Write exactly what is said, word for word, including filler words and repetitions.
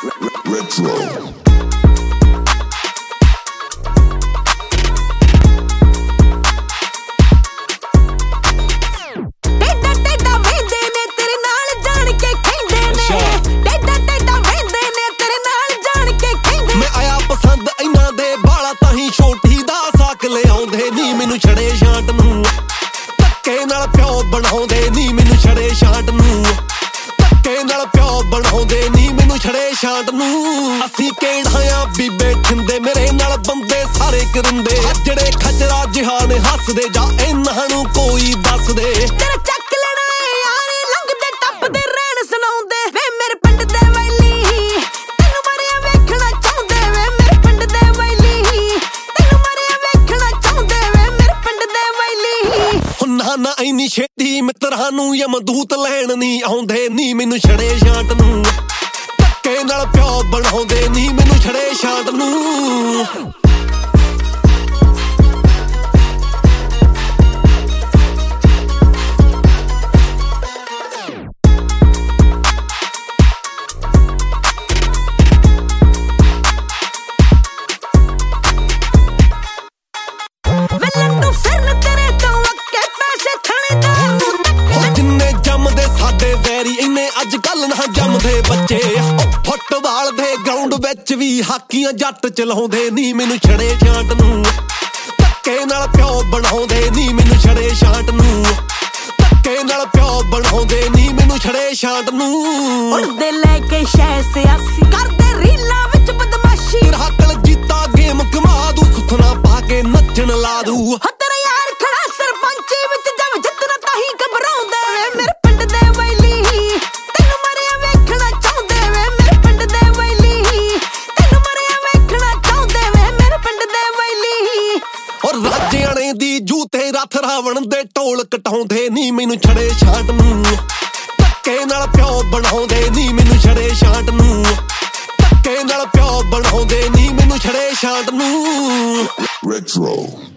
Retro. ਮੈਨੂੰ ਛੜੇ ਛਾਂਟ ਨੂੰ ਧੱਕੇ ਨਾਲ ਪਿਓ ਬਣਾਉਂਦੇ ਨੀ ਮੈਨੂੰ ਛੜੇ ਛਾਂਟ ਨੂੰ ਧੱਕੇ ਨਾਲ ਪਿਓ ਬਣਾਉਂਦੇ ਨੀ ਮੈਨੂੰ ਛੜੇ ਛਾਂਟ ਨੂੰ ਅਸੀਂ ਕਿਹੜਾਂ ਬੀਬੇ ਠਿੰਦੇ ਮੇਰੇ ਨਾਲ ਬੰਦੇ ਸਾਰੇ ਕਰਿੰਦੇ ਜਿਹੜੇ ਖਚਰਾ ਜਿਹਾ ਨੇ ਹੱਸਦੇ ਜਾਂ ਇਹਨਾਂ ਨੂੰ ਕੋਈ ਦੱਸਦੇ ਤੇਰਾ ਚੱਕ ਲੈਣਾ ਯਾਰੇ ਲੰਘਦੇ ਟੱਪਦੇ ਰਹਿਣ ਸੁਣਾਉਂਦੇ ਵੇ ਮੇਰੇ ਪਿੰਡ ਦੇ ਵੈਲੀ ਤੈਨੂੰ ਮਰਿਆ ਵੇਖਣਾ ਚਾਹੁੰਦੇ ਵੇ ਮੇਰੇ ਪਿੰਡ ਦੇ ਵੈਲੀ ਤੈਨੂੰ ਮਰਿਆ ਵੇਖਣਾ ਚਾਹੁੰਦੇ ਵੇ ਮੇਰੇ ਪਿੰਡ ਦੇ ਵੈਲੀ ਨਾ ਨਾ ਇੰਨੀ ਛੇਤੀ ਮਿੱਤਰਾਂ ਨੂੰ ਯਮਦੂਤ ਲੈਣ ਨੀ ਆਉਂਦੇ ਨੀ ਮੈਨੂੰ ਛੜੇ ਛਾਂਟ ਨੂੰ ਧੱਕੇ ਨਾਲ ਪਿਓ ਬਣਾਉਂਦੇ ਨੀ ਮੈਨੂੰ ਛੜੇ ਛਾਂਟ ਨੂੰ ਅੱਜ ਕੱਲ ਨਾ ਜੰਮਦੇ ਬੱਚੇ ਫੁੱਟਬਾਲ ਦੇ ਗਰਾਊਂਡ ਵਿੱਚ ਵੀ ਹਾਕੀਆਂ ਜੱਟ ਚਲਾਉਂਦੇ ਨੀ ਮੈਨੂੰ ਛੜੇ ਛਾਂਟ ਨੂੰ ਧੱਕੇ ਨਾਲ ਪਿਓ ਬਣਾਉਂਦੇ ਨੀ ਮੈਨੂੰ ਛੜੇ ਛਾਂਟ ਨੂੰ ਧੱਕੇ ਨਾਲ ਪਿਓ ਬਣਾਉਂਦੇ ਨੀ ਮੈਨੂੰ ਛੜੇ ਛਾਂਟ ਨੂੰ ਉੜਦੇ ਲੈ ਕੇ ਸ਼ੈ ਸਿਆਸੀ ਕਰਦੇ ਰੀਲਾਂ ਵਿੱਚ ਬਦਮਾਸ਼ੀ ਰਾਕਲ ਜੀਤਾ ਗੇਮ ਕਮਾ ਦੂ ਸੁਥਣਾ ਪਾ ਕੇ ਨੱਚਣ ਲਾ ਦੂ ਤੇਰਾ ਯਾਰ ਖੜਾ ਸਰਪੰਚੀ ਵਿੱਚ ਜਦ ਜਿੱਤਣਾ ਤਾਂ ਹੀ ਘਬਰਾਉਂਦਾ ਵੇ ਮੇਰੇ ਪਿੰਡ ਦੇ ਵੈਲੀ ਰਾਜਿਆਣੇ ਦੀ ਜੂਤੇ ਰੱਥ ਰਾਵਣ ਦੇ ਢੋਲ ਕਟਾਉਂਦੇ ਨੀ ਮੈਨੂੰ ਛੜੇ ਛਾਂਟ ਨੂੰ ਧੱਕੇ ਨਾਲ ਪਿਓ ਬਣਾਉਂਦੇ ਨੀ ਮੈਨੂੰ ਛੜੇ ਛਾਂਟ ਨੂੰ ਧੱਕੇ ਨਾਲ ਪਿਓ ਬਣਾਉਂਦੇ ਨੀ ਮੈਨੂੰ ਛੜੇ ਛਾਂਟ ਨੂੰ Retro